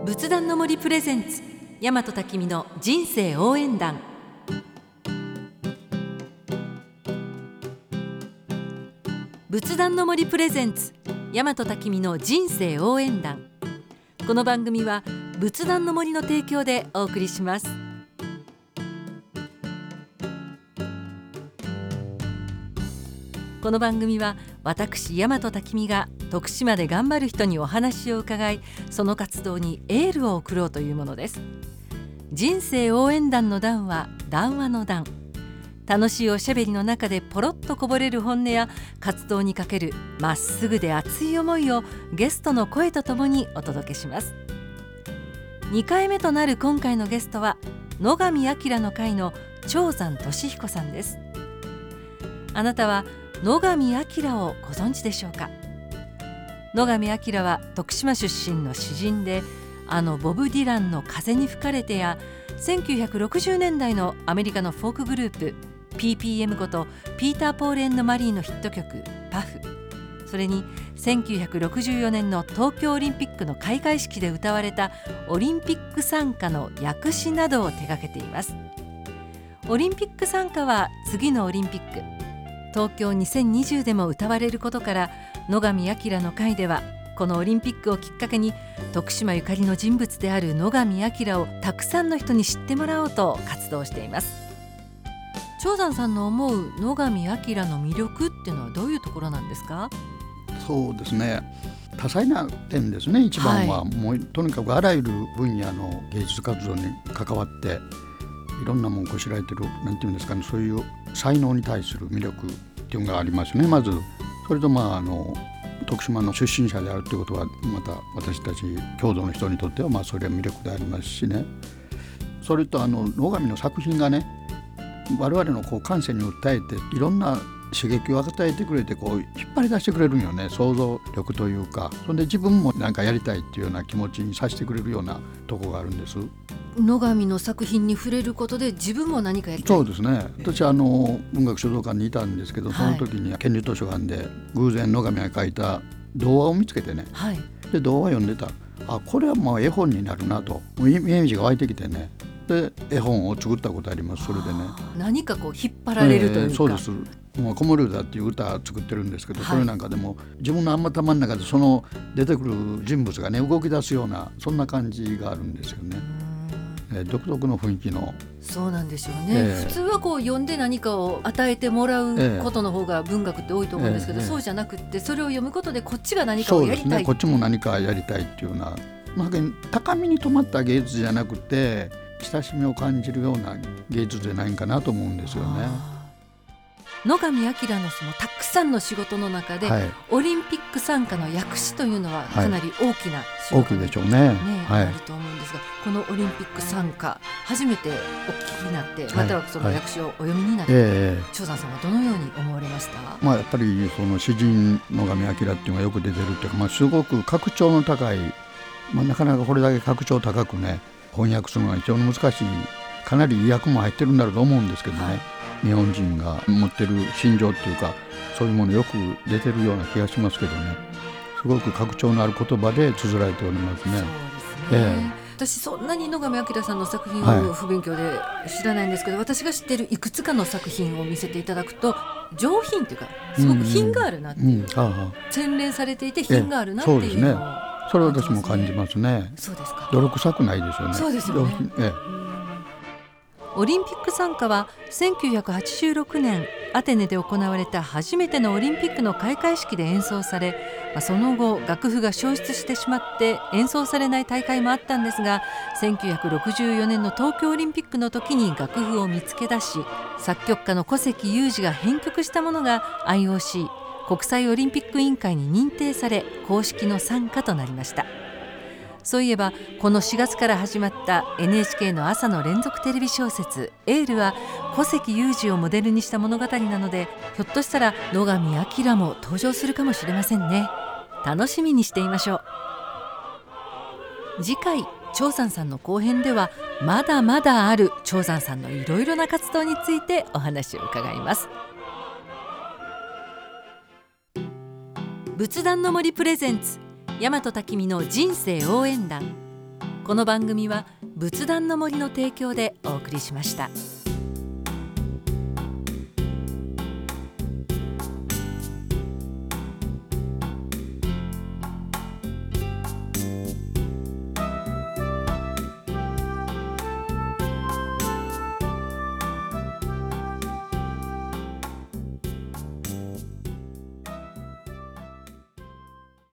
仏壇の森プレゼンツ大和武美の人生応援団。仏壇の森プレゼンツ大和武美の人生応援団。この番組は仏壇の森の提供でお送りします。この番組は私大和武美が徳島で頑張る人にお話を伺い、その活動にエールを送ろうというものです。人生応援団の団は談話の団。楽しいおしゃべりの中でポロッとこぼれる本音や活動にかけるまっすぐで熱い思いをゲストの声とともにお届けします。2回目となる今回のゲストは野上彰の会の長山俊彦さんです。あなたは野上彰をご存知でしょうか。野上彰は徳島出身の詩人で、ボブ・ディランの風に吹かれてや1960年代のアメリカのフォークグループ PPM ことピーター・ポール&マリーのヒット曲パフ、それに1964年の東京オリンピックの開会式で歌われたオリンピック賛歌の訳詞などを手掛けています。オリンピック賛歌は次のオリンピック東京2020でも歌われることから、野上彰の会ではこのオリンピックをきっかけに徳島ゆかりの人物である野上彰をたくさんの人に知ってもらおうと活動しています。長山さんの思う野上彰の魅力っていうのはどういうところなんですか？ そうですね、多彩な点ですね。一番は、もうとにかくあらゆる分野の芸術活動に関わっていろんなもんこしらえてる、なんていうんですかね、そういう才能に対する魅力っていうのがありますね。まずそれと徳島の出身者であるということはまた私たち郷土の人にとってはそれは魅力でありますしね。それと野上の作品がね、我々の感性に訴えていろんな刺激を与えてくれて引っ張り出してくれるんよね。想像力というか、それで自分もなんかやりたいっていうような気持ちにさせてくれるようなとこがあるんです。 野上の作品に触れることで自分も何かやりたい。 そうですね。私文学書道館にいたんですけど、その時に県立図書館で偶然野上が書いた童話を見つけてね、で童話読んでたら、これは絵本になるなとイメージが湧いてきてね、で絵本を作ったことあります。それでね、 何か引っ張られるというか、 そうです。子守歌っていう歌作ってるんですけど、それなんかでも自分の頭の中でその出てくる人物がね動き出すような、そんな感じがあるんですよね。独特の雰囲気の。 そうなんでしょうね。普通は読んで何かを与えてもらうことの方が文学って多いと思うんですけど、そうじゃなくってそれを読むことでこっちが何かをやりたい。 そうですね、こっちも何かやりたいっていうような、高みに止まった芸術じゃなくて親しみを感じるような芸術じゃないかなと思うんですよね。 野上彰のそのたくさんの仕事の中で、オリンピック参加の訳詞というのはかなり大きな仕事、 大きいでしょうね。 あると思うんですが、このオリンピック参加初めてお聞きになって、またはその訳詞をお読みになって、長山さんはどのように思われました？ やっぱりその詩人野上彰っていうのがよく出てるっていうか、すごく格調の高い、なかなかこれだけ格調高くね翻訳するのは非常に難しい、かなり意訳も入ってるんだろうと思うんですけどね、日本人が持ってる心情っていうか、そういうものよく出てるような気がしますけどね。すごく格調のある言葉で綴られておりますね。 そうですね。私そんなに野上彰さんの作品を不勉強で知らないんですけど、私が知っているいくつかの作品を見せていただくと上品というか、すごく品があるなっていう、洗練されていて品があるなっていうのを、 それは私も感じますね。 そうですか。 泥臭くないですよね。 そうですよね。オリンピック参加は1986年アテネで行われた初めてのオリンピックの開会式で演奏され、その後楽譜が消失してしまって演奏されない大会もあったんですが、1964年の東京オリンピックの時に楽譜を見つけ出し、作曲家の小関裕二が編曲したものが IOC 国際オリンピック委員会に認定され、公式の参加となりました。そういえばこの4月から始まった NHK の朝の連続テレビ小説エールは小関裕二をモデルにした物語なので、ひょっとしたら野上彰も登場するかもしれませんね。楽しみにしていましょう。次回長山さんの後編ではまだまだある長山さんのいろいろな活動についてお話を伺います。仏壇の森プレゼンツ大和武美の人生応援団。 この番組は仏壇の森の提供でお送りしました。